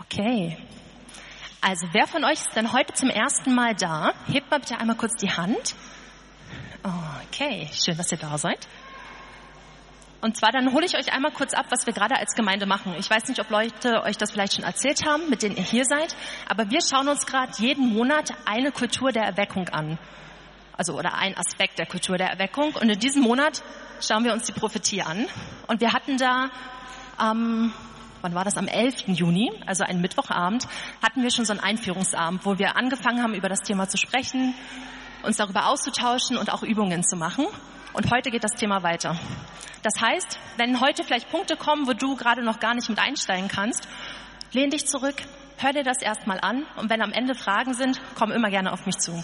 Okay. Also wer von euch ist denn heute zum ersten Mal da? Hebt mal bitte einmal kurz die Hand. Okay, schön, dass ihr da seid. Und zwar dann hole ich euch einmal kurz ab, was wir gerade als Gemeinde machen. Ich weiß nicht, ob Leute euch das vielleicht schon erzählt haben, mit denen ihr hier seid, aber wir schauen uns gerade jeden Monat eine Kultur der Erweckung an. Also oder ein Aspekt der Kultur der Erweckung. Und in diesem Monat schauen wir uns die Prophetie an. Und wir hatten da wann war das? Am 11. Juni, also einen Mittwochabend, hatten wir schon so einen Einführungsabend, wo wir angefangen haben, über das Thema zu sprechen, uns darüber auszutauschen und auch Übungen zu machen. Und heute geht das Thema weiter. Das heißt, wenn heute vielleicht Punkte kommen, wo du gerade noch gar nicht mit einsteigen kannst, lehn dich zurück, hör dir das erstmal an und wenn am Ende Fragen sind, komm immer gerne auf mich zu.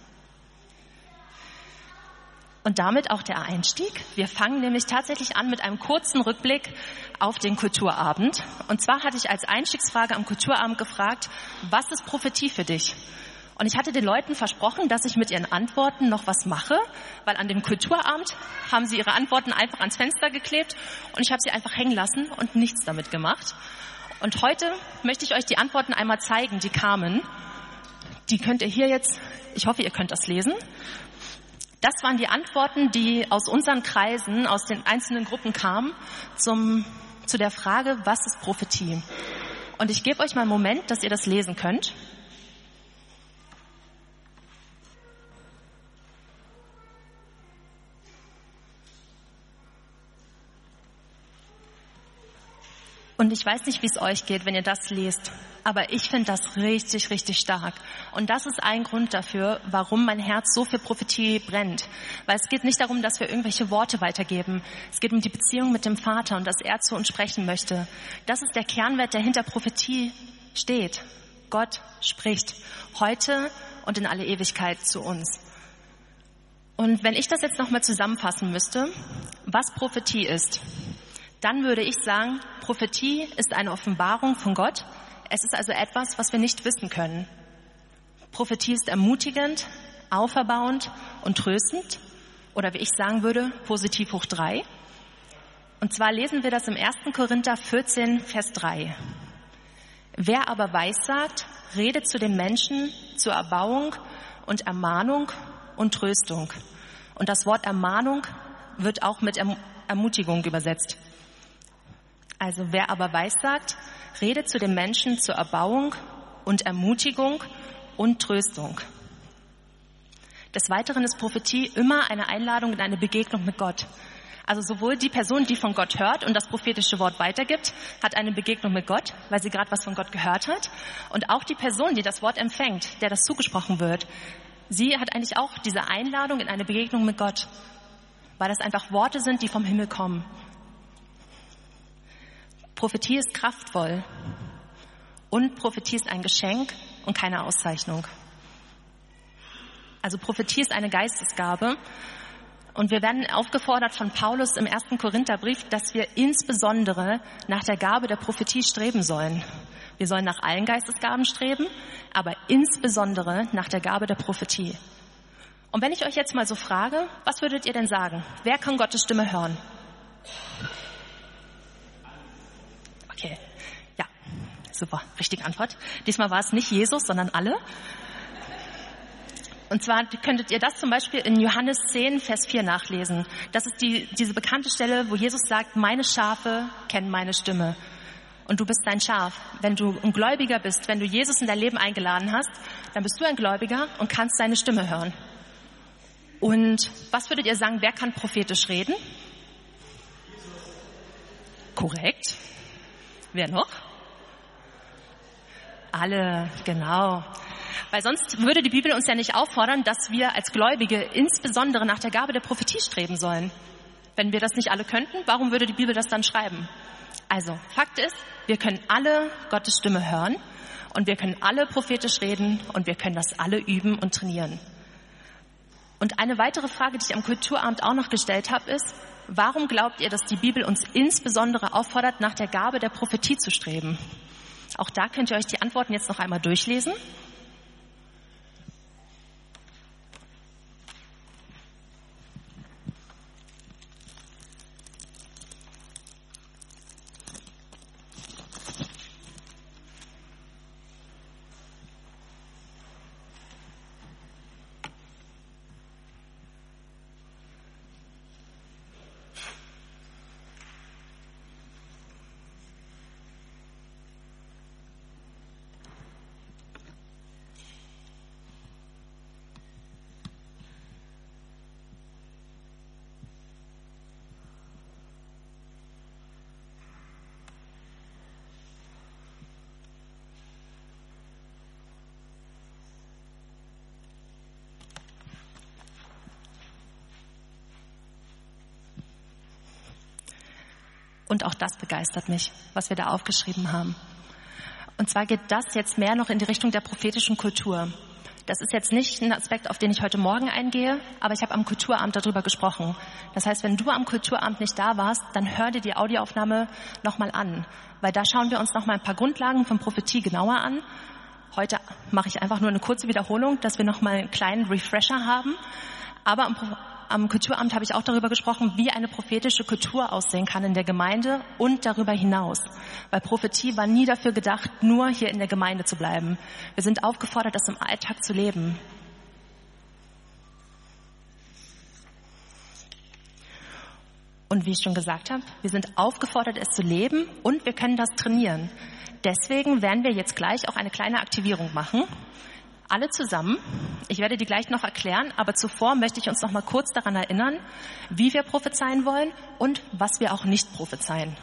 Und damit auch der Einstieg. Wir fangen nämlich tatsächlich an mit einem kurzen Rückblick auf den Kulturabend. Und zwar hatte ich als Einstiegsfrage am Kulturabend gefragt, was ist Prophetie für dich? Und ich hatte den Leuten versprochen, dass ich mit ihren Antworten noch was mache, weil an dem Kulturabend haben sie ihre Antworten einfach ans Fenster geklebt und ich habe sie einfach hängen lassen und nichts damit gemacht. Und heute möchte ich euch die Antworten einmal zeigen, die kamen. Die könnt ihr hier jetzt, ich hoffe, ihr könnt das lesen. Das waren die Antworten, die aus unseren Kreisen, aus den einzelnen Gruppen kamen, zu der Frage, was ist Prophetie? Und ich gebe euch mal einen Moment, dass ihr das lesen könnt. Und ich weiß nicht, wie es euch geht, wenn ihr das lest, aber ich finde das richtig, richtig stark. Und das ist ein Grund dafür, warum mein Herz so für Prophetie brennt. Weil es geht nicht darum, dass wir irgendwelche Worte weitergeben. Es geht um die Beziehung mit dem Vater und dass er zu uns sprechen möchte. Das ist der Kernwert, der hinter Prophetie steht. Gott spricht heute und in alle Ewigkeit zu uns. Und wenn ich das jetzt nochmal zusammenfassen müsste, was Prophetie ist, dann würde ich sagen, Prophetie ist eine Offenbarung von Gott. Es ist also etwas, was wir nicht wissen können. Prophetie ist ermutigend, auferbauend und tröstend. Oder wie ich sagen würde, positiv hoch 3. Und zwar lesen wir das im 1. Korinther 14, Vers 3. Wer aber Weissagt, redet zu den Menschen zur Erbauung und Ermahnung und Tröstung. Und das Wort Ermahnung wird auch mit Ermutigung übersetzt. Also wer aber Weissagt, redet zu den Menschen zur Erbauung und Ermutigung und Tröstung. Des Weiteren ist Prophetie immer eine Einladung in eine Begegnung mit Gott. Also sowohl die Person, die von Gott hört und das prophetische Wort weitergibt, hat eine Begegnung mit Gott, weil sie gerade was von Gott gehört hat. Und auch die Person, die das Wort empfängt, der das zugesprochen wird, sie hat eigentlich auch diese Einladung in eine Begegnung mit Gott, weil das einfach Worte sind, die vom Himmel kommen. Prophetie ist kraftvoll und Prophetie ist ein Geschenk und keine Auszeichnung. Also Prophetie ist eine Geistesgabe und wir werden aufgefordert von Paulus im 1. Korintherbrief, dass wir insbesondere nach der Gabe der Prophetie streben sollen. Wir sollen nach allen Geistesgaben streben, aber insbesondere nach der Gabe der Prophetie. Und wenn ich euch jetzt mal so frage, was würdet ihr denn sagen? Wer kann Gottes Stimme hören? Okay, ja, super, richtige Antwort. Diesmal war es nicht Jesus, sondern alle. Und zwar könntet ihr das zum Beispiel in Johannes 10, Vers 4 nachlesen. Das ist diese bekannte Stelle, wo Jesus sagt, meine Schafe kennen meine Stimme. Und du bist dein Schaf. Wenn du ein Gläubiger bist, wenn du Jesus in dein Leben eingeladen hast, dann bist du ein Gläubiger und kannst seine Stimme hören. Und was würdet ihr sagen, wer kann prophetisch reden? Korrekt. Wer noch? Alle, genau. Weil sonst würde die Bibel uns ja nicht auffordern, dass wir als Gläubige insbesondere nach der Gabe der Prophetie streben sollen. Wenn wir das nicht alle könnten, warum würde die Bibel das dann schreiben? Also, Fakt ist, wir können alle Gottes Stimme hören und wir können alle prophetisch reden und wir können das alle üben und trainieren. Und eine weitere Frage, die ich am Kulturabend auch noch gestellt habe, ist, warum glaubt ihr, dass die Bibel uns insbesondere auffordert, nach der Gabe der Prophetie zu streben? Auch da könnt ihr euch die Antworten jetzt noch einmal durchlesen. Und auch das begeistert mich, was wir da aufgeschrieben haben. Und zwar geht das jetzt mehr noch in die Richtung der prophetischen Kultur. Das ist jetzt nicht ein Aspekt, auf den ich heute Morgen eingehe, aber ich habe am Kulturamt darüber gesprochen. Das heißt, wenn du am Kulturamt nicht da warst, dann hör dir die Audioaufnahme nochmal an, weil da schauen wir uns nochmal ein paar Grundlagen von Prophetie genauer an. Heute mache ich einfach nur eine kurze Wiederholung, dass wir nochmal einen kleinen Refresher haben. Aber am Kulturamt habe ich auch darüber gesprochen, wie eine prophetische Kultur aussehen kann in der Gemeinde und darüber hinaus. Weil Prophetie war nie dafür gedacht, nur hier in der Gemeinde zu bleiben. Wir sind aufgefordert, das im Alltag zu leben. Und wie ich schon gesagt habe, wir sind aufgefordert, es zu leben und wir können das trainieren. Deswegen werden wir jetzt gleich auch eine kleine Aktivierung machen. Alle zusammen. Ich werde die gleich noch erklären, aber zuvor möchte ich uns noch mal kurz daran erinnern, wie wir prophezeien wollen und was wir auch nicht prophezeien.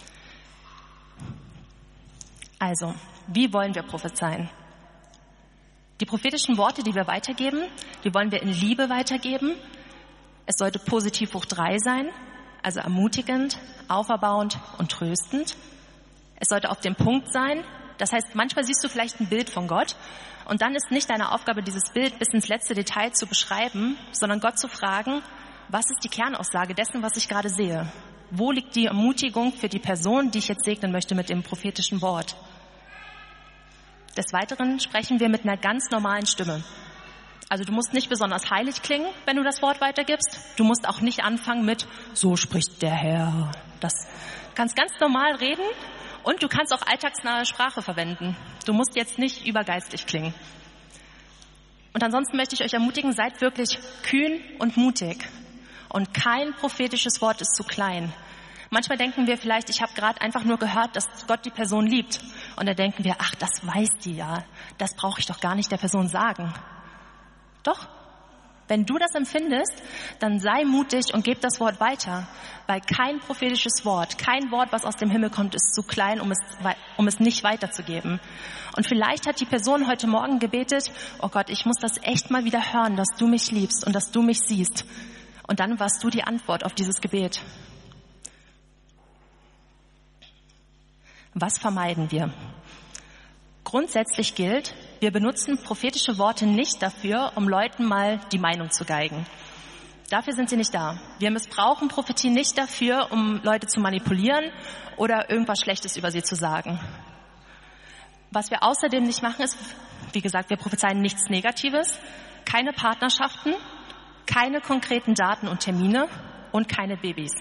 Also, wie wollen wir prophezeien? Die prophetischen Worte, die wir weitergeben, die wollen wir in Liebe weitergeben. Es sollte positiv hoch 3 sein, also ermutigend, auferbauend und tröstend. Es sollte auf den Punkt sein. Das heißt, manchmal siehst du vielleicht ein Bild von Gott und dann ist nicht deine Aufgabe, dieses Bild bis ins letzte Detail zu beschreiben, sondern Gott zu fragen, was ist die Kernaussage dessen, was ich gerade sehe? Wo liegt die Ermutigung für die Person, die ich jetzt segnen möchte mit dem prophetischen Wort? Des Weiteren sprechen wir mit einer ganz normalen Stimme. Also du musst nicht besonders heilig klingen, wenn du das Wort weitergibst. Du musst auch nicht anfangen mit, so spricht der Herr. Das kannst ganz normal reden. Und du kannst auch alltagsnahe Sprache verwenden. Du musst jetzt nicht übergeistlich klingen. Und ansonsten möchte ich euch ermutigen, seid wirklich kühn und mutig. Und kein prophetisches Wort ist zu klein. Manchmal denken wir vielleicht, ich habe gerade einfach nur gehört, dass Gott die Person liebt. Und da denken wir, ach, das weiß die ja. Das brauche ich doch gar nicht der Person sagen. Doch. Wenn du das empfindest, dann sei mutig und gib das Wort weiter, weil kein prophetisches Wort, kein Wort, was aus dem Himmel kommt, ist zu klein, um es nicht weiterzugeben. Und vielleicht hat die Person heute Morgen gebetet, oh Gott, ich muss das echt mal wieder hören, dass du mich liebst und dass du mich siehst. Und dann warst du die Antwort auf dieses Gebet. Was vermeiden wir? Grundsätzlich gilt, wir benutzen prophetische Worte nicht dafür, um Leuten mal die Meinung zu geigen. Dafür sind sie nicht da. Wir missbrauchen Prophetie nicht dafür, um Leute zu manipulieren oder irgendwas Schlechtes über sie zu sagen. Was wir außerdem nicht machen, ist, wie gesagt, wir prophezeien nichts Negatives, keine Partnerschaften, keine konkreten Daten und Termine und keine Babys.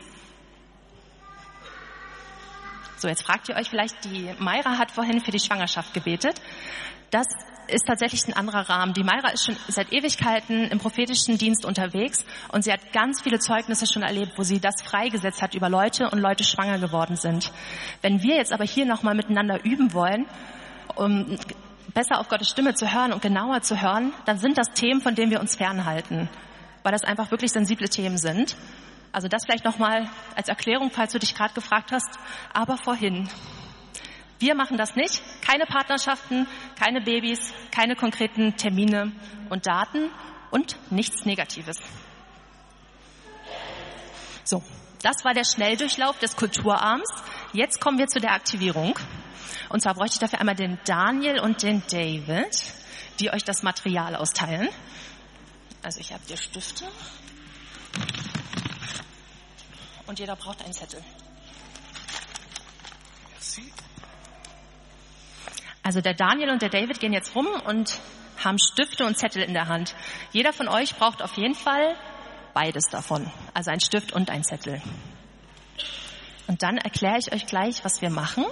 So, jetzt fragt ihr euch vielleicht, die Mayra hat vorhin für die Schwangerschaft gebetet. Das ist tatsächlich ein anderer Rahmen. Die Mayra ist schon seit Ewigkeiten im prophetischen Dienst unterwegs und sie hat ganz viele Zeugnisse schon erlebt, wo sie das freigesetzt hat über Leute und Leute schwanger geworden sind. Wenn wir jetzt aber hier nochmal miteinander üben wollen, um besser auf Gottes Stimme zu hören und genauer zu hören, dann sind das Themen, von denen wir uns fernhalten, weil das einfach wirklich sensible Themen sind. Also das vielleicht nochmal als Erklärung, falls du dich gerade gefragt hast, aber vorhin. Wir machen das nicht. Keine Partnerschaften, keine Babys, keine konkreten Termine und Daten und nichts Negatives. So, das war der Schnelldurchlauf des Kulturabends. Jetzt kommen wir zu der Aktivierung. Und zwar bräuchte ich dafür einmal den Daniel und den David, die euch das Material austeilen. Also ich habe hier Stifte. Und jeder braucht einen Zettel. Also der Daniel und der David gehen jetzt rum und haben Stifte und Zettel in der Hand. Jeder von euch braucht auf jeden Fall beides davon. Also ein Stift und ein Zettel. Und dann erkläre ich euch gleich, was wir machen.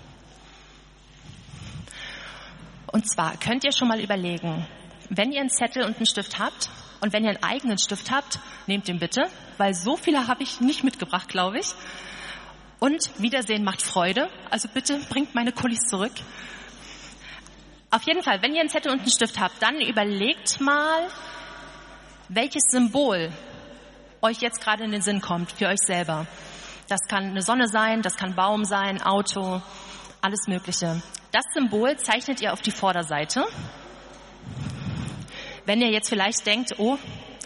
Und zwar könnt ihr schon mal überlegen, wenn ihr einen Zettel und einen Stift habt, und wenn ihr einen eigenen Stift habt, nehmt den bitte, weil so viele habe ich nicht mitgebracht, glaube ich. Und Wiedersehen macht Freude, also bitte bringt meine Kulis zurück. Auf jeden Fall, wenn ihr einen Zettel und einen Stift habt, dann überlegt mal, welches Symbol euch jetzt gerade in den Sinn kommt für euch selber. Das kann eine Sonne sein, das kann Baum sein, Auto, alles Mögliche. Das Symbol zeichnet ihr auf die Vorderseite. Wenn ihr jetzt vielleicht denkt, oh,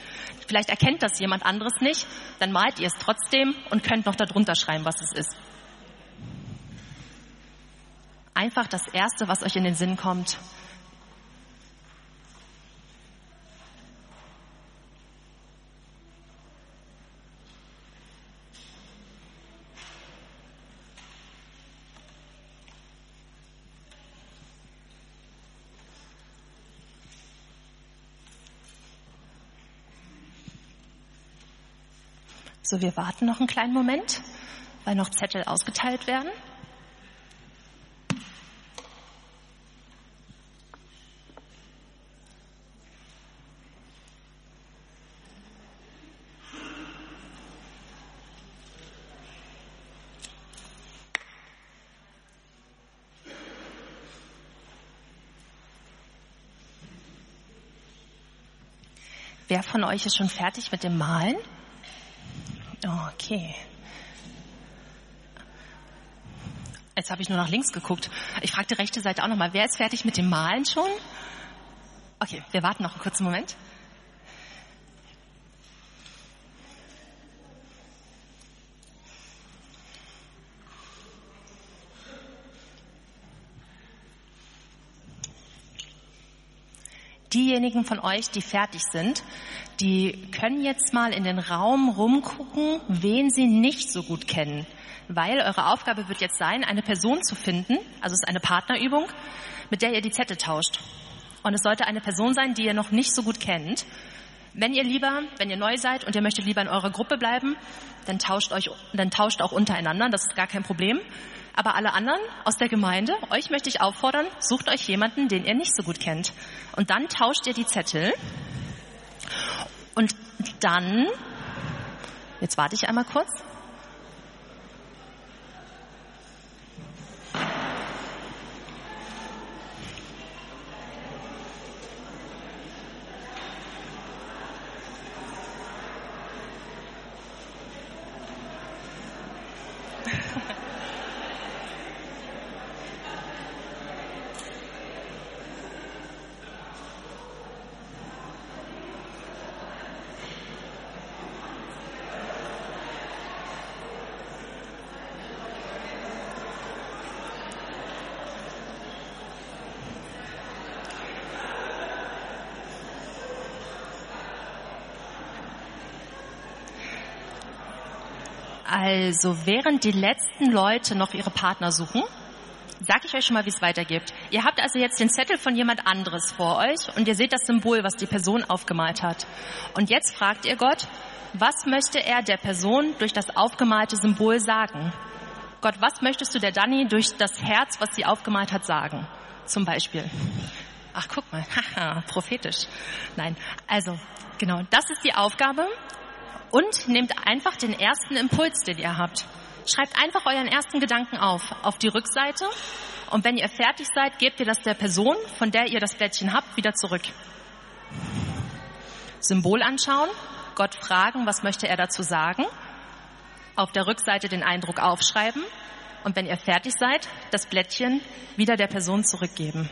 vielleicht erkennt das jemand anderes nicht, dann malt ihr es trotzdem und könnt noch darunter schreiben, was es ist. einfach das Erste, was euch in den Sinn kommt. So, wir warten noch einen kleinen Moment, weil noch Zettel ausgeteilt werden. Wer von euch ist schon fertig mit dem Malen? Okay. Jetzt habe ich nur nach links geguckt. Ich frage die rechte Seite auch nochmal. Wer ist fertig mit dem Malen schon? Okay, wir warten noch einen kurzen Moment. Diejenigen von euch, die fertig sind, die können jetzt mal in den Raum rumgucken, wen sie nicht so gut kennen. Weil eure Aufgabe wird jetzt sein, eine Person zu finden, also es ist eine Partnerübung, mit der ihr die Zettel tauscht. Und es sollte eine Person sein, die ihr noch nicht so gut kennt. Wenn ihr neu seid und ihr möchtet lieber in eurer Gruppe bleiben, dann tauscht auch untereinander, das ist gar kein Problem. Aber alle anderen aus der Gemeinde, euch möchte ich auffordern, sucht euch jemanden, den ihr nicht so gut kennt. Und dann tauscht ihr die Zettel. Und dann, jetzt warte ich einmal kurz. Also während die letzten Leute noch ihre Partner suchen, sage ich euch schon mal, wie es weitergeht. Ihr habt also jetzt den Zettel von jemand anderes vor euch und ihr seht das Symbol, was die Person aufgemalt hat. Und jetzt fragt ihr Gott, was möchte er der Person durch das aufgemalte Symbol sagen? Gott, was möchtest du der Dani durch das Herz, was sie aufgemalt hat, sagen? Zum Beispiel. Ach, guck mal, haha, prophetisch. Nein, also genau, das ist die Aufgabe. Und nehmt einfach den ersten Impuls, den ihr habt. Schreibt einfach euren ersten Gedanken auf die Rückseite. Und wenn ihr fertig seid, gebt ihr das der Person, von der ihr das Blättchen habt, wieder zurück. Symbol anschauen, Gott fragen, was möchte er dazu sagen. Auf der Rückseite den Eindruck aufschreiben. Und wenn ihr fertig seid, das Blättchen wieder der Person zurückgeben.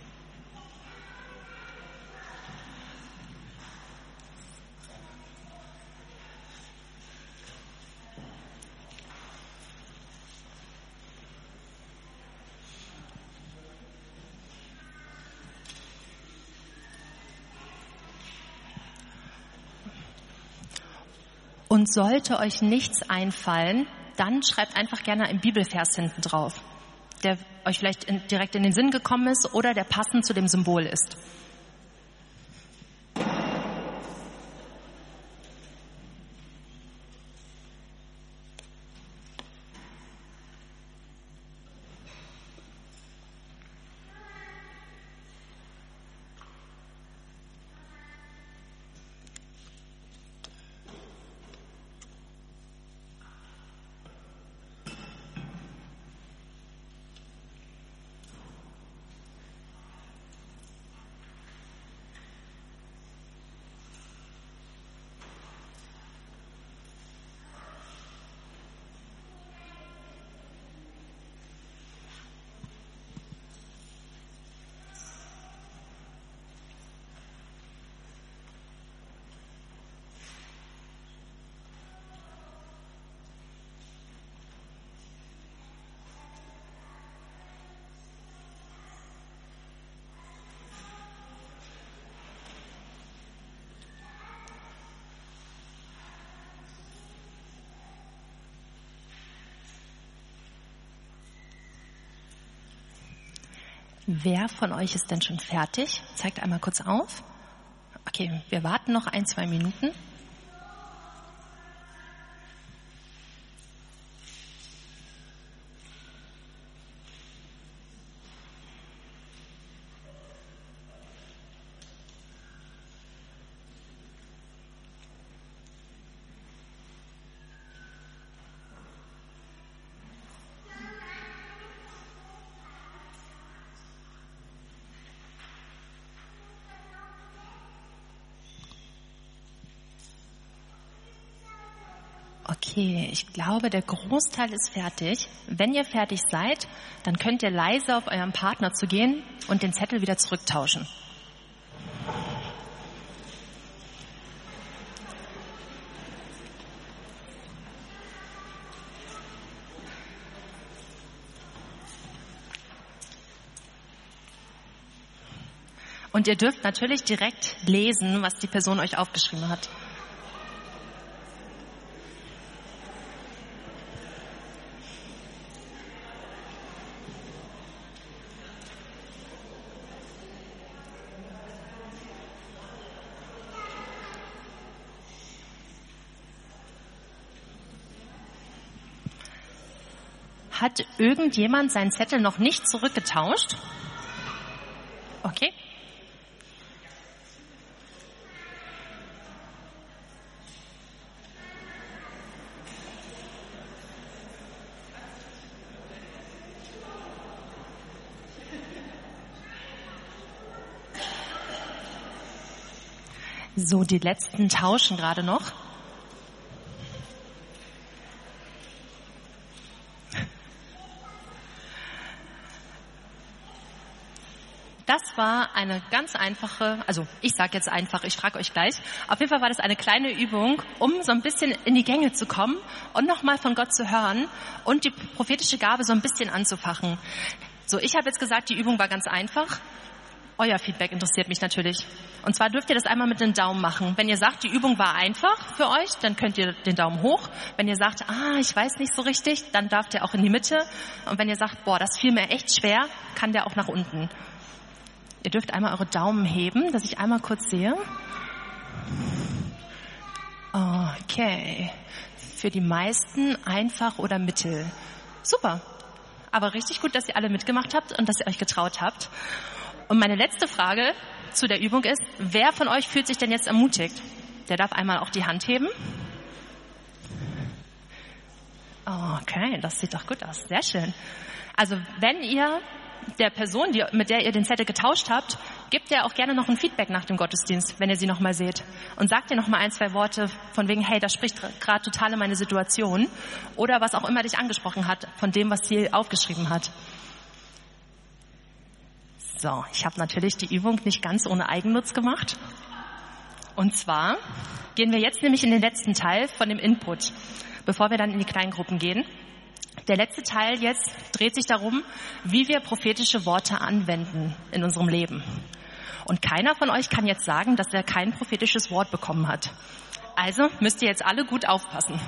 Und sollte euch nichts einfallen, dann schreibt einfach gerne einen Bibelvers hinten drauf, der euch vielleicht direkt in den Sinn gekommen ist oder der passend zu dem Symbol ist. Wer von euch ist denn schon fertig? Zeigt einmal kurz auf. Okay, wir warten noch 1-2 Minuten. Okay, ich glaube, der Großteil ist fertig. Wenn ihr fertig seid, dann könnt ihr leise auf euren Partner zu gehen und den Zettel wieder zurücktauschen. Und ihr dürft natürlich direkt lesen, was die Person euch aufgeschrieben hat. Hat irgendjemand seinen Zettel noch nicht zurückgetauscht? Okay. So, die letzten tauschen gerade noch. Das war eine ganz einfache, also ich sage jetzt einfach, ich frage euch gleich. Auf jeden Fall war das eine kleine Übung, um so ein bisschen in die Gänge zu kommen und nochmal von Gott zu hören und die prophetische Gabe so ein bisschen anzufachen. So, ich habe jetzt gesagt, die Übung war ganz einfach. Euer Feedback interessiert mich natürlich. Und zwar dürft ihr das einmal mit dem Daumen machen. Wenn ihr sagt, die Übung war einfach für euch, dann könnt ihr den Daumen hoch. Wenn ihr sagt, ich weiß nicht so richtig, dann dürft ihr auch in die Mitte. Und wenn ihr sagt, das fiel mir echt schwer, kann der auch nach unten. Ihr dürft einmal eure Daumen heben, dass ich einmal kurz sehe. Okay. Für die meisten einfach oder mittel. Super. Aber richtig gut, dass ihr alle mitgemacht habt und dass ihr euch getraut habt. Und meine letzte Frage zu der Übung ist, wer von euch fühlt sich denn jetzt ermutigt? Der darf einmal auch die Hand heben. Okay, das sieht doch gut aus. Sehr schön. Also wenn ihr der Person, mit der ihr den Zettel getauscht habt, gebt ihr auch gerne noch ein Feedback nach dem Gottesdienst, wenn ihr sie nochmal seht. Und sagt ihr nochmal 1-2 Worte von wegen, hey, das spricht gerade total in meine Situation. Oder was auch immer dich angesprochen hat, von dem, was sie aufgeschrieben hat. So, ich habe natürlich die Übung nicht ganz ohne Eigennutz gemacht. Und zwar gehen wir jetzt nämlich in den letzten Teil von dem Input, bevor wir dann in die Kleingruppen gehen. Der letzte Teil jetzt dreht sich darum, wie wir prophetische Worte anwenden in unserem Leben. Und keiner von euch kann jetzt sagen, dass er kein prophetisches Wort bekommen hat. Also müsst ihr jetzt alle gut aufpassen.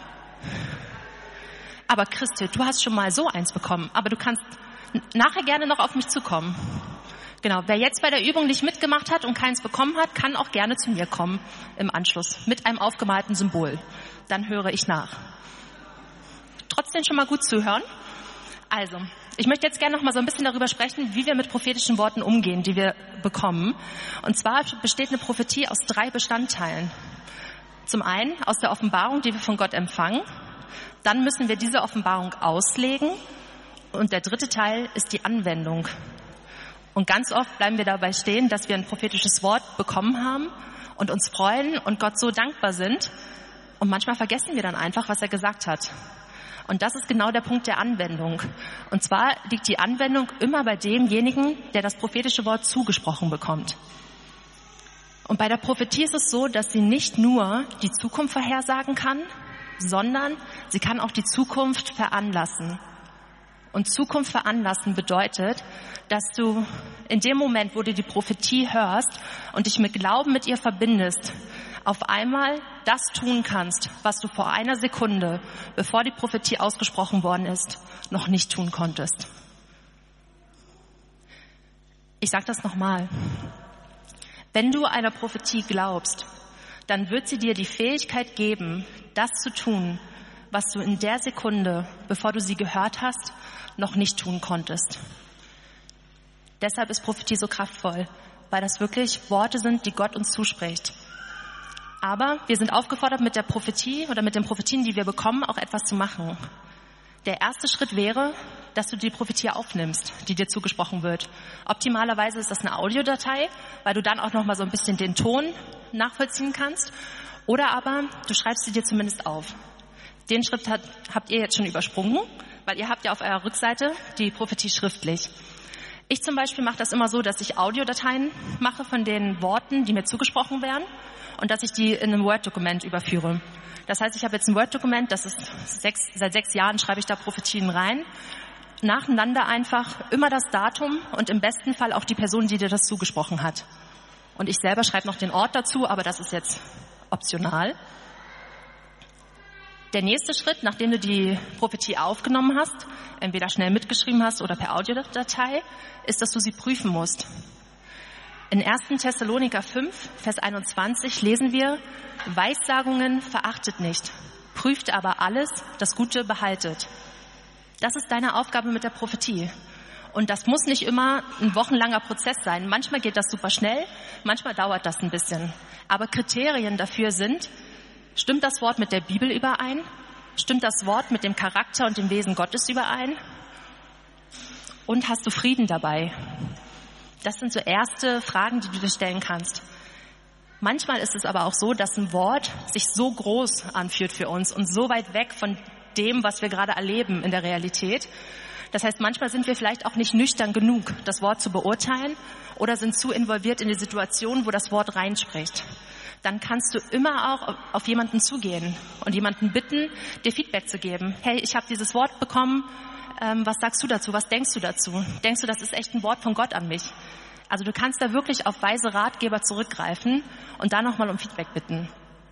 Aber Christel, du hast schon mal so eins bekommen, aber du kannst nachher gerne noch auf mich zukommen. Genau, wer jetzt bei der Übung nicht mitgemacht hat und keins bekommen hat, kann auch gerne zu mir kommen im Anschluss mit einem aufgemalten Symbol. Dann höre ich nach. Trotzdem schon mal gut zuhören. Also, ich möchte jetzt gerne noch mal so ein bisschen darüber sprechen, wie wir mit prophetischen Worten umgehen, die wir bekommen. Und zwar besteht eine Prophetie aus 3 Bestandteilen. Zum einen aus der Offenbarung, die wir von Gott empfangen. Dann müssen wir diese Offenbarung auslegen. Und der dritte Teil ist die Anwendung. Und ganz oft bleiben wir dabei stehen, dass wir ein prophetisches Wort bekommen haben und uns freuen und Gott so dankbar sind. Und manchmal vergessen wir dann einfach, was er gesagt hat. Und das ist genau der Punkt der Anwendung. Und zwar liegt die Anwendung immer bei demjenigen, der das prophetische Wort zugesprochen bekommt. Und bei der Prophetie ist es so, dass sie nicht nur die Zukunft vorhersagen kann, sondern sie kann auch die Zukunft veranlassen. Und Zukunft veranlassen bedeutet, dass du in dem Moment, wo du die Prophetie hörst und dich mit Glauben mit ihr verbindest, auf einmal das tun kannst, was du vor einer Sekunde, bevor die Prophetie ausgesprochen worden ist, noch nicht tun konntest. Ich sage das nochmal. Wenn du einer Prophetie glaubst, dann wird sie dir die Fähigkeit geben, das zu tun, was du in der Sekunde, bevor du sie gehört hast, noch nicht tun konntest. Deshalb ist Prophetie so kraftvoll, weil das wirklich Worte sind, die Gott uns zuspricht. Aber wir sind aufgefordert, mit der Prophetie oder mit den Prophetien, die wir bekommen, auch etwas zu machen. Der erste Schritt wäre, dass du die Prophetie aufnimmst, die dir zugesprochen wird. Optimalerweise ist das eine Audiodatei, weil du dann auch noch mal so ein bisschen den Ton nachvollziehen kannst. Oder aber du schreibst sie dir zumindest auf. Den Schritt habt ihr jetzt schon übersprungen, weil ihr habt ja auf eurer Rückseite die Prophetie schriftlich. Ich zum Beispiel mache das immer so, dass ich Audiodateien mache von den Worten, die mir zugesprochen werden, und dass ich die in einem Word-Dokument überführe. Das heißt, ich habe jetzt ein Word-Dokument, das ist seit 6 Jahren schreibe ich da Prophetien rein. Nacheinander einfach immer das Datum und im besten Fall auch die Person, die dir das zugesprochen hat. Und ich selber schreibe noch den Ort dazu, aber das ist jetzt optional. Der nächste Schritt, nachdem du die Prophetie aufgenommen hast, entweder schnell mitgeschrieben hast oder per Audiodatei, ist, dass du sie prüfen musst. In 1. Thessaloniker 5, Vers 21 lesen wir: Weissagungen verachtet nicht, prüft aber alles, das Gute behaltet. Das ist deine Aufgabe mit der Prophetie. Und das muss nicht immer ein wochenlanger Prozess sein. Manchmal geht das super schnell, manchmal dauert das ein bisschen. Aber Kriterien dafür sind: Stimmt das Wort mit der Bibel überein? Stimmt das Wort mit dem Charakter und dem Wesen Gottes überein? Und hast du Frieden dabei? Das sind so erste Fragen, die du dir stellen kannst. Manchmal ist es aber auch so, dass ein Wort sich so groß anfühlt für uns und so weit weg von dem, was wir gerade erleben in der Realität. Das heißt, manchmal sind wir vielleicht auch nicht nüchtern genug, das Wort zu beurteilen, oder sind zu involviert in die Situation, wo das Wort reinspricht. Dann kannst du immer auch auf jemanden zugehen und jemanden bitten, dir Feedback zu geben. Hey, ich habe dieses Wort bekommen, was sagst du dazu? Was denkst du dazu? Denkst du, das ist echt ein Wort von Gott an mich? Also du kannst da wirklich auf weise Ratgeber zurückgreifen und da nochmal um Feedback bitten.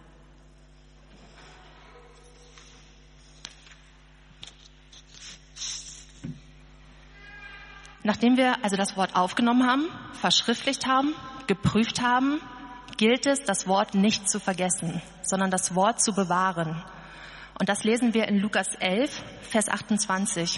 Nachdem wir also das Wort aufgenommen haben, verschriftlicht haben, geprüft haben, gilt es, das Wort nicht zu vergessen, sondern das Wort zu bewahren. Und das lesen wir in Lukas 11, Vers 28.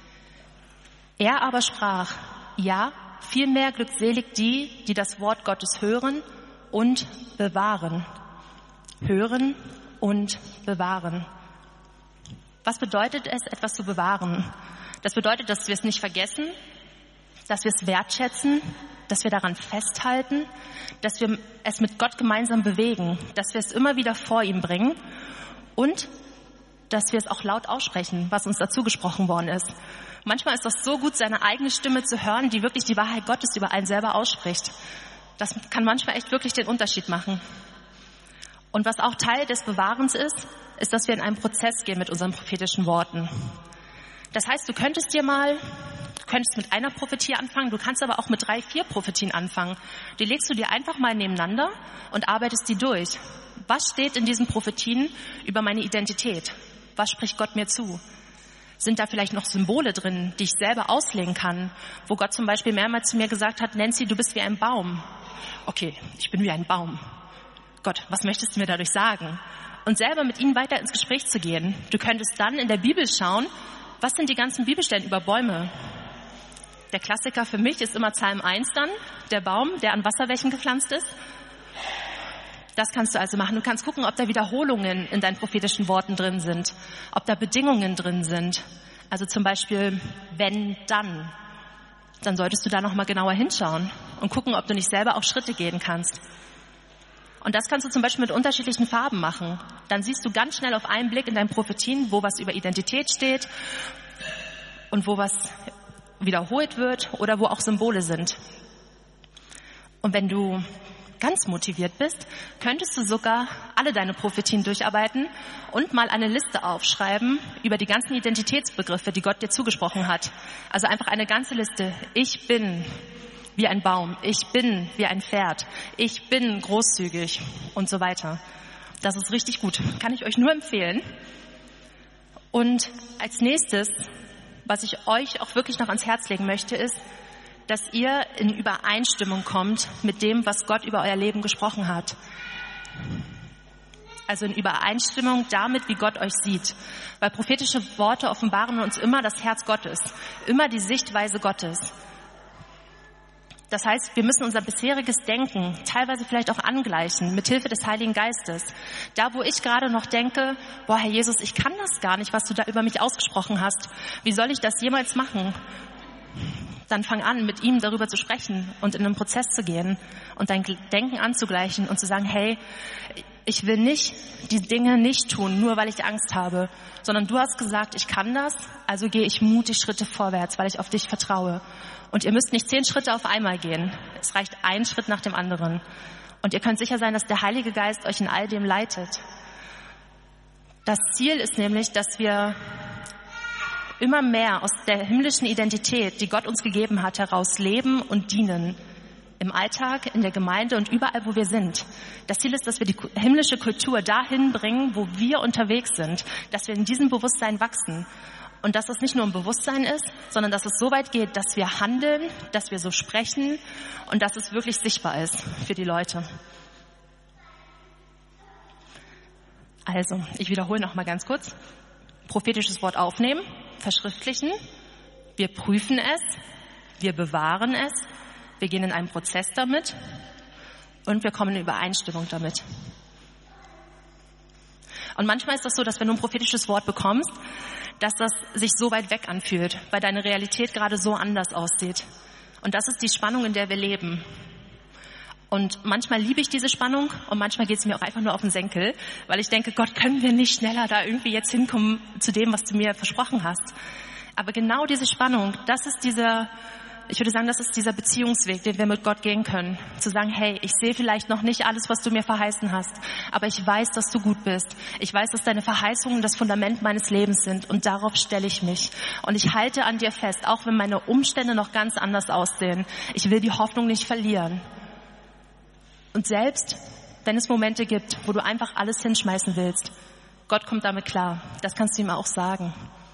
Er aber sprach: Ja, vielmehr glückselig die, die das Wort Gottes hören und bewahren. Hören und bewahren. Was bedeutet es, etwas zu bewahren? Das bedeutet, dass wir es nicht vergessen, dass wir es wertschätzen, dass wir daran festhalten, dass wir es mit Gott gemeinsam bewegen, dass wir es immer wieder vor ihm bringen und dass wir es auch laut aussprechen, was uns dazu gesprochen worden ist. Manchmal ist das so gut, seine eigene Stimme zu hören, die wirklich die Wahrheit Gottes über einen selber ausspricht. Das kann manchmal echt wirklich den Unterschied machen. Und was auch Teil des Bewahrens ist, ist, dass wir in einen Prozess gehen mit unseren prophetischen Worten. Das heißt, du könntest mit einer Prophetie anfangen, du kannst aber auch mit 3, 4 Prophetien anfangen. Die legst du dir einfach mal nebeneinander und arbeitest die durch. Was steht in diesen Prophetien über meine Identität? Was spricht Gott mir zu? Sind da vielleicht noch Symbole drin, die ich selber auslegen kann? Wo Gott zum Beispiel mehrmals zu mir gesagt hat: Nancy, du bist wie ein Baum. Okay, ich bin wie ein Baum. Gott, was möchtest du mir dadurch sagen? Und selber mit ihnen weiter ins Gespräch zu gehen. Du könntest dann in der Bibel schauen, was sind die ganzen Bibelstellen über Bäume? Der Klassiker für mich ist immer Psalm 1 dann, der Baum, der an Wasserwächen gepflanzt ist. Das kannst du also machen. Du kannst gucken, ob da Wiederholungen in deinen prophetischen Worten drin sind, ob da Bedingungen drin sind. Also zum Beispiel, wenn, dann. Dann solltest du da nochmal genauer hinschauen und gucken, ob du nicht selber auch Schritte gehen kannst. Und das kannst du zum Beispiel mit unterschiedlichen Farben machen. Dann siehst du ganz schnell auf einen Blick in deinen Prophetien, wo was über Identität steht und wo was wiederholt wird oder wo auch Symbole sind. Und wenn du ganz motiviert bist, könntest du sogar alle deine Prophetien durcharbeiten und mal eine Liste aufschreiben über die ganzen Identitätsbegriffe, die Gott dir zugesprochen hat. Also einfach eine ganze Liste. Ich bin wie ein Baum, ich bin wie ein Pferd, ich bin großzügig und so weiter. Das ist richtig gut. Kann ich euch nur empfehlen. Und als nächstes, was ich euch auch wirklich noch ans Herz legen möchte, ist, dass ihr in Übereinstimmung kommt mit dem, was Gott über euer Leben gesprochen hat. Also in Übereinstimmung damit, wie Gott euch sieht. Weil prophetische Worte offenbaren uns immer das Herz Gottes, immer die Sichtweise Gottes. Das heißt, wir müssen unser bisheriges Denken teilweise vielleicht auch angleichen, mit Hilfe des Heiligen Geistes. Da, wo ich gerade noch denke, boah, Herr Jesus, ich kann das gar nicht, was du da über mich ausgesprochen hast. Wie soll ich das jemals machen? Dann fang an, mit ihm darüber zu sprechen und in einen Prozess zu gehen und dein Denken anzugleichen und zu sagen, hey, ich will nicht die Dinge nicht tun, nur weil ich Angst habe, sondern du hast gesagt, ich kann das, also gehe ich mutig Schritte vorwärts, weil ich auf dich vertraue. Und ihr müsst nicht 10 Schritte auf einmal gehen. Es reicht ein Schritt nach dem anderen. Und ihr könnt sicher sein, dass der Heilige Geist euch in all dem leitet. Das Ziel ist nämlich, dass wir immer mehr aus der himmlischen Identität, die Gott uns gegeben hat, heraus leben und dienen. Im Alltag, in der Gemeinde und überall, wo wir sind. Das Ziel ist, dass wir die himmlische Kultur dahin bringen, wo wir unterwegs sind. Dass wir in diesem Bewusstsein wachsen. Und dass es nicht nur ein Bewusstsein ist, sondern dass es so weit geht, dass wir handeln, dass wir so sprechen und dass es wirklich sichtbar ist für die Leute. Also, ich wiederhole noch mal ganz kurz. Prophetisches Wort aufnehmen, verschriftlichen. Wir prüfen es, wir bewahren es, wir gehen in einen Prozess damit und wir kommen in Übereinstimmung damit. Und manchmal ist das so, dass wenn du ein prophetisches Wort bekommst, dass das sich so weit weg anfühlt, weil deine Realität gerade so anders aussieht. Und das ist die Spannung, in der wir leben. Und manchmal liebe ich diese Spannung und manchmal geht es mir auch einfach nur auf den Senkel, weil ich denke, Gott, können wir nicht schneller da irgendwie jetzt hinkommen zu dem, was du mir versprochen hast. Aber genau diese Spannung, das ist dieser Beziehungsweg, den wir mit Gott gehen können. Zu sagen, hey, ich sehe vielleicht noch nicht alles, was du mir verheißen hast, aber ich weiß, dass du gut bist. Ich weiß, dass deine Verheißungen das Fundament meines Lebens sind und darauf stelle ich mich. Und ich halte an dir fest, auch wenn meine Umstände noch ganz anders aussehen. Ich will die Hoffnung nicht verlieren. Und selbst, wenn es Momente gibt, wo du einfach alles hinschmeißen willst, Gott kommt damit klar. Das kannst du ihm auch sagen.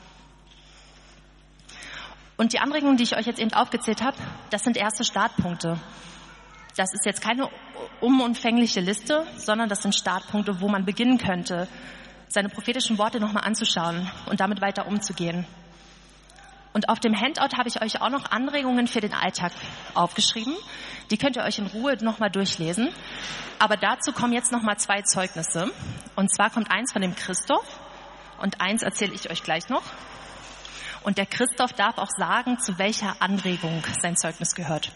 Und die Anregungen, die ich euch jetzt eben aufgezählt habe, das sind erste Startpunkte. Das ist jetzt keine umfängliche Liste, sondern das sind Startpunkte, wo man beginnen könnte, seine prophetischen Worte nochmal anzuschauen und damit weiter umzugehen. Und auf dem Handout habe ich euch auch noch Anregungen für den Alltag aufgeschrieben. Die könnt ihr euch in Ruhe nochmal durchlesen. Aber dazu kommen jetzt nochmal 2 Zeugnisse. Und zwar kommt eins von dem Christoph und eins erzähle ich euch gleich noch. Und der Christoph darf auch sagen, zu welcher Anregung sein Zeugnis gehört.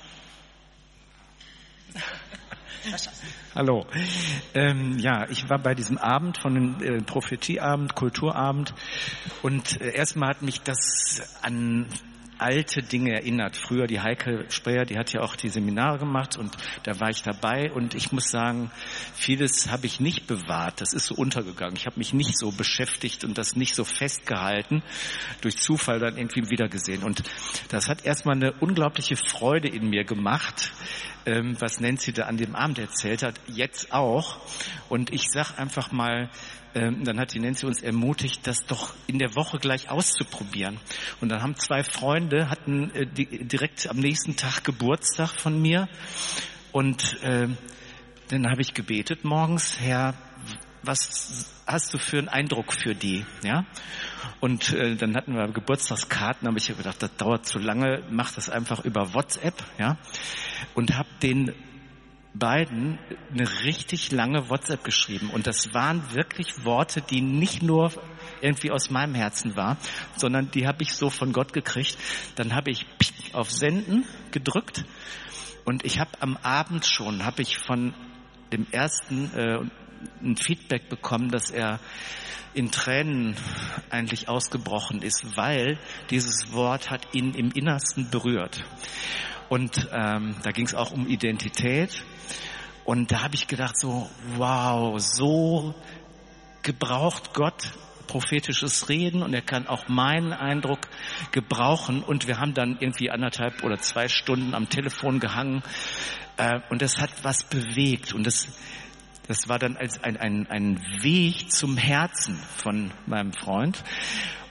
Hallo. Ich war bei diesem Abend von dem Prophetieabend, Kulturabend und erstmal hat mich das an alte Dinge erinnert. Früher die Heike Spreyer, die hat ja auch die Seminare gemacht und da war ich dabei und ich muss sagen, vieles habe ich nicht bewahrt. Das ist so untergegangen. Ich habe mich nicht so beschäftigt und das nicht so festgehalten, durch Zufall dann irgendwie wiedergesehen. Und das hat erstmal eine unglaubliche Freude in mir gemacht, was Nancy da an dem Abend erzählt hat, jetzt auch. Und ich sag einfach mal, dann hat die Nancy uns ermutigt, das doch in der Woche gleich auszuprobieren. Und dann haben 2 Freunde, hatten direkt am nächsten Tag Geburtstag von mir. Und dann habe ich gebetet morgens, Herr, was hast du für einen Eindruck für die? Ja? Und dann hatten wir Geburtstagskarten, habe ich gedacht, das dauert zu lange, mach das einfach über WhatsApp. Ja? Und habe den beiden eine richtig lange WhatsApp geschrieben. Und das waren wirklich Worte, die nicht nur irgendwie aus meinem Herzen waren, sondern die habe ich so von Gott gekriegt. Dann habe ich auf Senden gedrückt und ich habe am Abend schon, habe ich von dem ersten ein Feedback bekommen, dass er in Tränen eigentlich ausgebrochen ist, weil dieses Wort hat ihn im Innersten berührt. Und da ging es auch um Identität. Und da habe ich gedacht so, wow, so gebraucht Gott prophetisches Reden und er kann auch meinen Eindruck gebrauchen. Und wir haben dann irgendwie 1,5 oder 2 Stunden am Telefon gehangen und das hat was bewegt. Und das war dann als ein Weg zum Herzen von meinem Freund.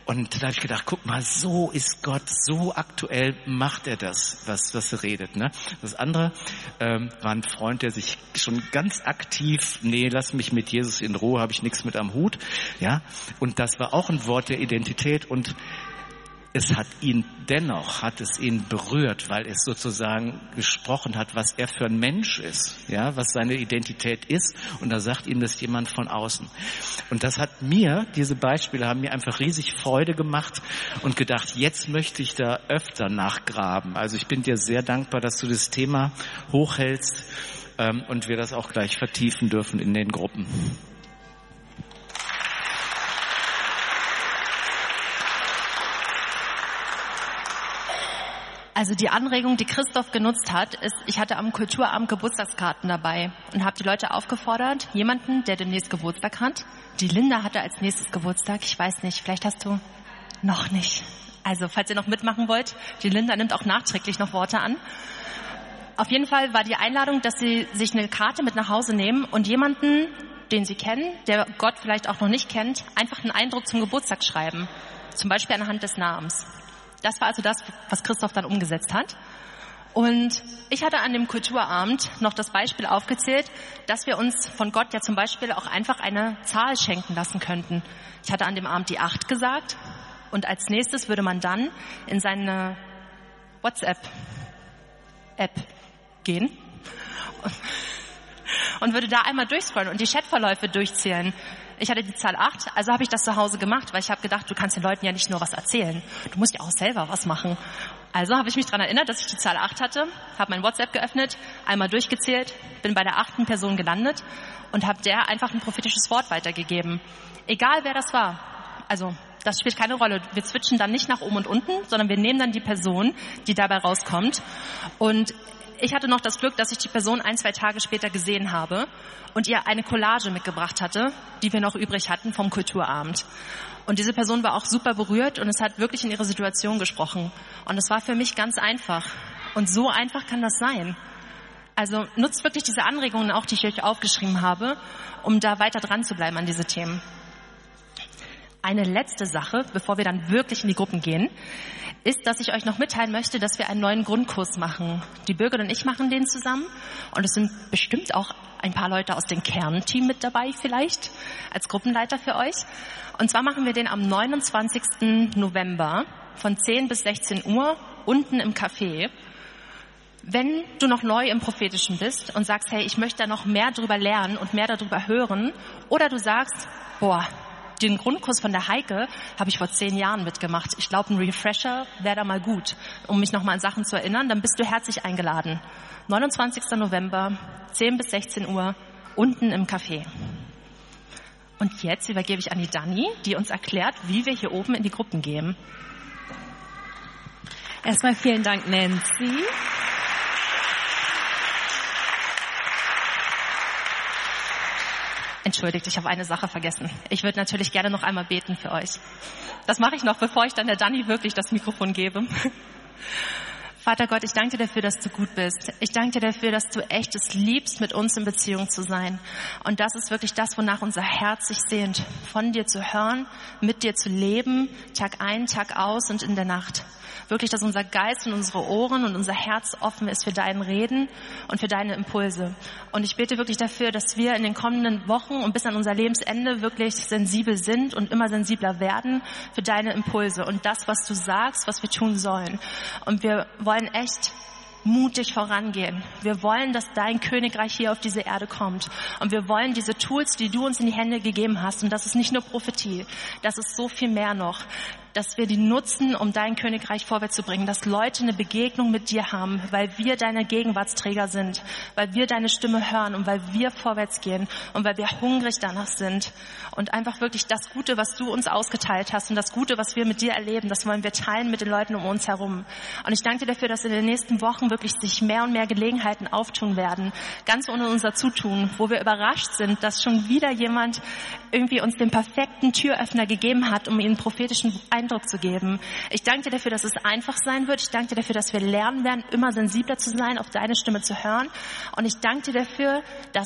Und da habe ich gedacht, guck mal, so ist Gott, so aktuell macht er das, was er redet. Ne? Das andere war ein Freund, der sich schon ganz aktiv, nee, lass mich mit Jesus in Ruhe, habe ich nichts mit am Hut. Ja, und das war auch ein Wort der Identität und es hat ihn berührt, weil es sozusagen gesprochen hat, was er für ein Mensch ist, ja, was seine Identität ist. Und da sagt ihm das jemand von außen. Und das hat diese Beispiele haben mir einfach riesig Freude gemacht und gedacht, jetzt möchte ich da öfter nachgraben. Also ich bin dir sehr dankbar, dass du das Thema hochhältst und wir das auch gleich vertiefen dürfen in den Gruppen. Also die Anregung, die Christoph genutzt hat, ist, ich hatte am Kulturabend Geburtstagskarten dabei und habe die Leute aufgefordert, jemanden, der demnächst Geburtstag hat. Die Linda hatte als nächstes Geburtstag, ich weiß nicht, vielleicht hast du noch nicht. Also falls ihr noch mitmachen wollt, die Linda nimmt auch nachträglich noch Worte an. Auf jeden Fall war die Einladung, dass sie sich eine Karte mit nach Hause nehmen und jemanden, den sie kennen, der Gott vielleicht auch noch nicht kennt, einfach einen Eindruck zum Geburtstag schreiben. Zum Beispiel anhand des Namens. Das war also das, was Christoph dann umgesetzt hat. Und ich hatte an dem Kulturabend noch das Beispiel aufgezählt, dass wir uns von Gott ja zum Beispiel auch einfach eine Zahl schenken lassen könnten. Ich hatte an dem Abend die 8 gesagt und als nächstes würde man dann in seine WhatsApp-App gehen und würde da einmal durchscrollen und die Chatverläufe durchzählen. Ich hatte die Zahl 8, also habe ich das zu Hause gemacht, weil ich habe gedacht, du kannst den Leuten ja nicht nur was erzählen, du musst ja auch selber was machen. Also habe ich mich daran erinnert, dass ich die Zahl 8 hatte, habe mein WhatsApp geöffnet, einmal durchgezählt, bin bei der 8. Person gelandet und habe der einfach ein prophetisches Wort weitergegeben. Egal wer das war, also das spielt keine Rolle. Wir switchen dann nicht nach oben und unten, sondern wir nehmen dann die Person, die dabei rauskommt. Und ich hatte noch das Glück, dass ich die Person 1-2 Tage später gesehen habe und ihr eine Collage mitgebracht hatte, die wir noch übrig hatten vom Kulturabend. Und diese Person war auch super berührt und es hat wirklich in ihre Situation gesprochen. Und es war für mich ganz einfach. Und so einfach kann das sein. Also nutzt wirklich diese Anregungen auch, die ich euch aufgeschrieben habe, um da weiter dran zu bleiben an diese Themen. Eine letzte Sache, bevor wir dann wirklich in die Gruppen gehen, ist, dass ich euch noch mitteilen möchte, dass wir einen neuen Grundkurs machen. Die Birgit und ich machen den zusammen und es sind bestimmt auch ein paar Leute aus dem Kernteam mit dabei vielleicht, als Gruppenleiter für euch. Und zwar machen wir den am 29. November von 10 bis 16 Uhr unten im Café. Wenn du noch neu im Prophetischen bist und sagst, hey, ich möchte da noch mehr drüber lernen und mehr darüber hören, oder du sagst, den Grundkurs von der Heike habe ich vor 10 Jahren mitgemacht. Ich glaube, ein Refresher wäre da mal gut, um mich nochmal an Sachen zu erinnern. Dann bist du herzlich eingeladen. 29. November, 10 bis 16 Uhr, unten im Café. Und jetzt übergebe ich an die Dani, die uns erklärt, wie wir hier oben in die Gruppen gehen. Erstmal vielen Dank, Nancy. Entschuldigt, ich habe eine Sache vergessen. Ich würde natürlich gerne noch einmal beten für euch. Das mache ich noch, bevor ich dann der Dani wirklich das Mikrofon gebe. Vater Gott, ich danke dir dafür, dass du gut bist. Ich danke dir dafür, dass du echt es liebst, mit uns in Beziehung zu sein. Und das ist wirklich das, wonach unser Herz sich sehnt. Von dir zu hören, mit dir zu leben, Tag ein, Tag aus und in der Nacht. Wirklich, dass unser Geist und unsere Ohren und unser Herz offen ist für dein Reden und für deine Impulse. Und ich bete wirklich dafür, dass wir in den kommenden Wochen und bis an unser Lebensende wirklich sensibel sind und immer sensibler werden für deine Impulse und das, was du sagst, was wir tun sollen. Und wir wollen echt mutig vorangehen. Wir wollen, dass dein Königreich hier auf diese Erde kommt. Und wir wollen diese Tools, die du uns in die Hände gegeben hast, und das ist nicht nur Prophetie, das ist so viel mehr noch, dass wir die nutzen, um dein Königreich vorwärts zu bringen, dass Leute eine Begegnung mit dir haben, weil wir deine Gegenwartsträger sind, weil wir deine Stimme hören und weil wir vorwärts gehen und weil wir hungrig danach sind und einfach wirklich das Gute, was du uns ausgeteilt hast und das Gute, was wir mit dir erleben, das wollen wir teilen mit den Leuten um uns herum. Und ich danke dir dafür, dass in den nächsten Wochen wirklich sich mehr und mehr Gelegenheiten auftun werden, ganz ohne unser Zutun, wo wir überrascht sind, dass schon wieder jemand irgendwie uns den perfekten Türöffner gegeben hat, um ihnen einen prophetischen Eindruck zu geben. Ich danke dir dafür, dass es einfach sein wird. Ich danke dir dafür, dass wir lernen werden, immer sensibler zu sein, auf deine Stimme zu hören. Und ich danke dir dafür, dass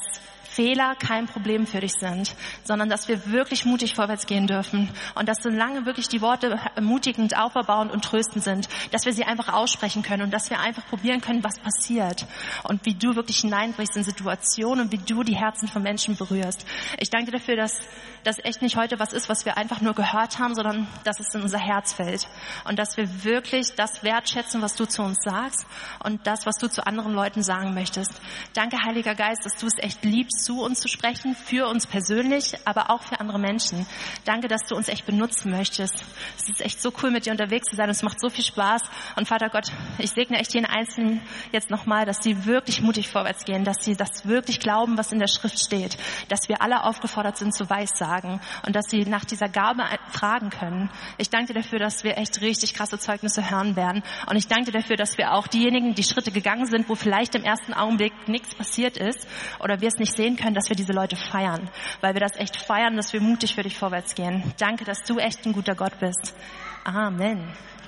Fehler kein Problem für dich sind, sondern dass wir wirklich mutig vorwärts gehen dürfen und dass solange wirklich die Worte ermutigend, auferbauend und tröstend sind, dass wir sie einfach aussprechen können und dass wir einfach probieren können, was passiert und wie du wirklich hineinbrichst in Situationen und wie du die Herzen von Menschen berührst. Ich danke dir dafür, dass das echt nicht heute was ist, was wir einfach nur gehört haben, sondern dass es in unser Herz fällt und dass wir wirklich das wertschätzen, was du zu uns sagst und das, was du zu anderen Leuten sagen möchtest. Danke, Heiliger Geist, dass du es echt liebst, zu uns zu sprechen, für uns persönlich, aber auch für andere Menschen. Danke, dass du uns echt benutzen möchtest. Es ist echt so cool, mit dir unterwegs zu sein. Es macht so viel Spaß. Und Vater Gott, ich segne echt jeden Einzelnen jetzt nochmal, dass sie wirklich mutig vorwärts gehen, dass sie das wirklich glauben, was in der Schrift steht, dass wir alle aufgefordert sind zu Weissagen und dass sie nach dieser Gabe fragen können. Ich danke dir dafür, dass wir echt richtig krasse Zeugnisse hören werden. Und ich danke dir dafür, dass wir auch diejenigen, die Schritte gegangen sind, wo vielleicht im ersten Augenblick nichts passiert ist oder wir es nicht sehen können, dass wir diese Leute feiern, weil wir das echt feiern, dass wir mutig für dich vorwärts gehen. Danke, dass du echt ein guter Gott bist. Amen.